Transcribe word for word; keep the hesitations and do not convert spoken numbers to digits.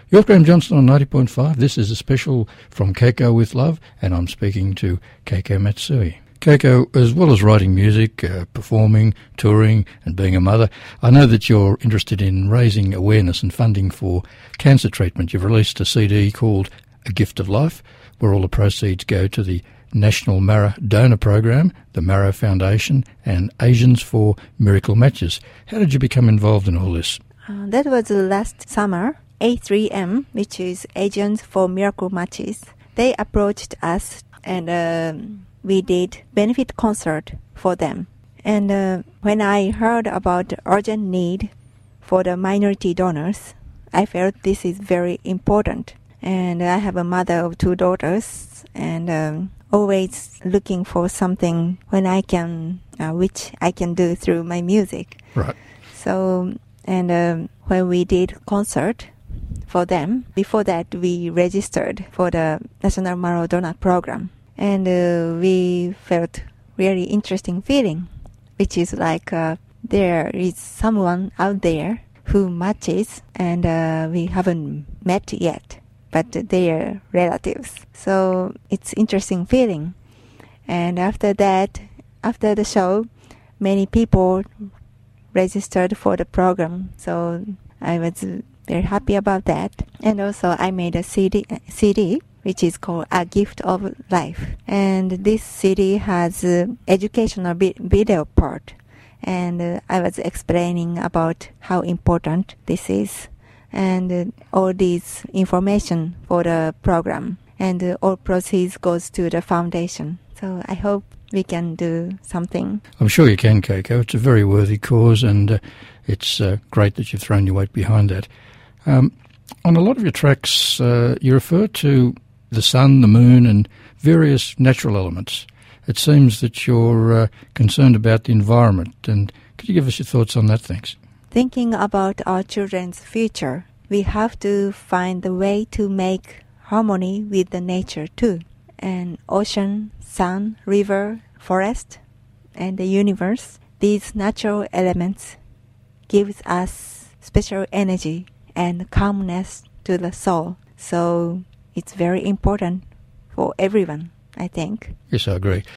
You're Graham Johnston on ninety point five. This is a special from Keiko with Love, and I'm speaking to Keiko Matsui. Keiko, as well as writing music, uh, performing, touring and being a mother, I know that you're interested in raising awareness and funding for cancer treatment. You've released a C D called A Gift of Life, where all the proceeds go to the National Marrow Donor Program, the Marrow Foundation and Asians for Miracle Matches. How did you become involved in all this? Uh, that was last summer. A three M, which is Asians for Miracle Matches, they approached us and uh, we did benefit concert for them. And uh, when I heard about the urgent need for the minority donors, I felt this is very important. And I have a mother of two daughters and um, always looking for something when I can, uh, which I can do through my music. Right. So, and um, when we did concert for them, before that we registered for the National Marrow Donor Program. And uh, we felt really interesting feeling, which is like uh, there is someone out there who matches and uh, we haven't met yet, but they're relatives. So it's interesting feeling. And after that, after the show, many people registered for the program. So I was very happy about that. And also I made a C D, C D which is called A Gift of Life. And this C D has uh, educational bi- video part. And uh, I was explaining about how important this is and uh, all this information for the program. And uh, all proceeds goes to the foundation. So I hope we can do something. I'm sure you can, Keiko. It's a very worthy cause, and uh, it's uh, great that you've thrown your weight behind that. Um, on a lot of your tracks, uh, you refer to the sun, the moon, and various natural elements. It seems that you're uh, concerned about the environment, and could you give us your thoughts on that, thanks? Thinking about our children's future, we have to find the way to make harmony with the nature too. And ocean, sun, river, forest, and the universe, these natural elements gives us special energy and calmness to the soul. So it's very important for everyone, I think. Yes, I agree.